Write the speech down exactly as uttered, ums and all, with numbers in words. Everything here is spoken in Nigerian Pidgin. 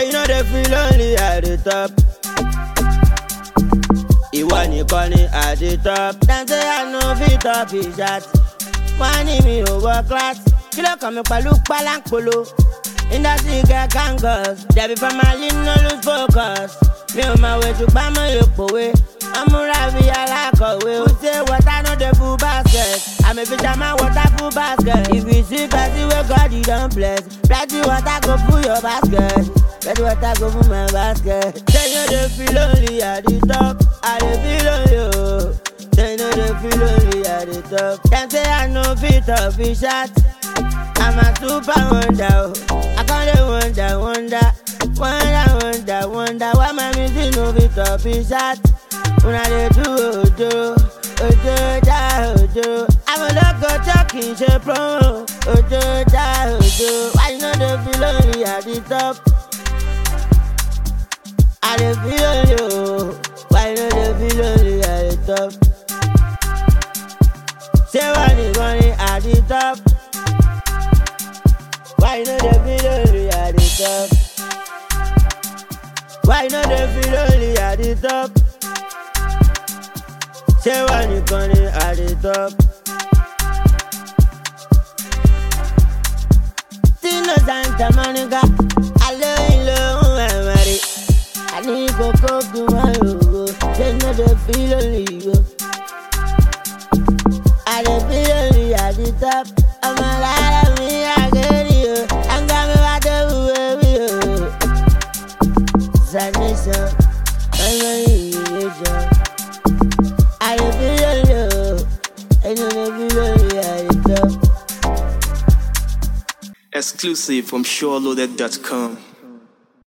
Say you know they feel lonely at the top. Ìwọ nìkan ni at the top. Dem say I no fit up his shot. Wọ́n ní mi ò wọ class. Kí ló kàn mí pẹ̀lú pálánkolo? Industry get kangas. They be from my limb, no lose focus. Me on my way to buy my pòwe. Amúra bí alákọ̀wé. Who say water no dey full basket? I'm a fisherman, water full basket. If you see plenty wey God you don bless, plenty water go full your basket. Plenty water go full my basket. Say you dey feel lonely at the top. I dey feel lonely oh. Say you dey feel lonely at the top. Dem say I no fit up his shot. I'm a super wonder oh. I can't wonder, wonder, wonder, wonder, wonder why my music no fit up his shot. When I dey do ojo, ojo da ojo. I'm a local talking shape promo. Ojo da ojo. Why you know they feel lonely at the top? I dey feel lonely oh. Why you know they feel lonely at the top? Say when they running at the top. Why you know they feel lonely at the top? Why you know they feel lonely at the top? Say when you running at the top. Tino Santa Monica, I love you, love my money. I need to go to my logo. They know they feel lonely yo. I dey feel lonely at the top. I'm a lot of me, I get you. I'm coming back to you. Sanation, I'm a nation. I dey feel lonely, I know they feel lonely at the top. Exclusive from SureLoaded dot com.